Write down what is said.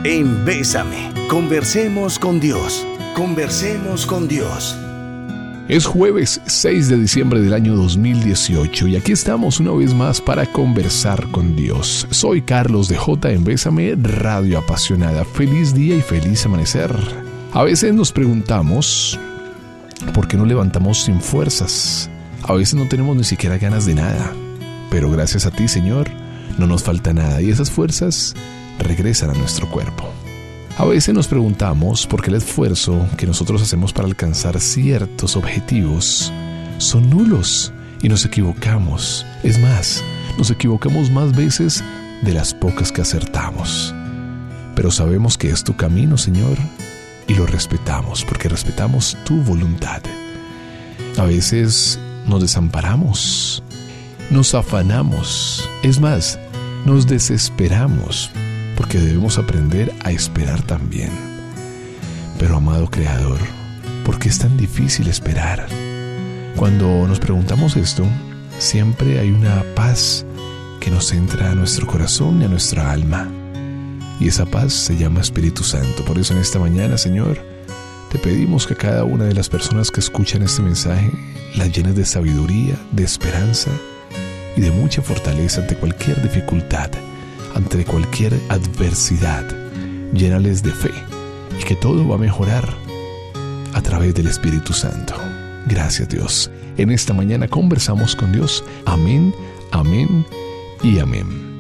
en Bésame. Conversemos con Dios. Conversemos con Dios. Es jueves 6 de diciembre del año 2018 y aquí estamos una vez más para conversar con Dios. Soy Carlos de J en Bésame, Radio Apasionada. Feliz día y feliz amanecer. A veces nos preguntamos por qué nos levantamos sin fuerzas. A veces no tenemos ni siquiera ganas de nada. Pero gracias a ti, Señor, no nos falta nada y esas fuerzas regresan a nuestro cuerpo. A veces nos preguntamos por qué el esfuerzo que nosotros hacemos para alcanzar ciertos objetivos son nulos y nos equivocamos. Es más, nos equivocamos más veces de las pocas que acertamos. Pero sabemos que es tu camino, Señor, y lo respetamos porque respetamos tu voluntad. A veces nos desamparamos, nos afanamos, es más, nos desesperamos porque debemos aprender a esperar también. Pero amado Creador, ¿por qué es tan difícil esperar? Cuando nos preguntamos esto, siempre hay una paz que nos entra a nuestro corazón y a nuestra alma. Y esa paz se llama Espíritu Santo. Por eso en esta mañana, Señor, te pedimos que a cada una de las personas que escuchan este mensaje las llenes de sabiduría, de esperanza y de mucha fortaleza ante cualquier dificultad, ante cualquier adversidad. Llénales de fe y que todo va a mejorar a través del Espíritu Santo. Gracias, Dios. En esta mañana conversamos con Dios. Amén, amén y amén.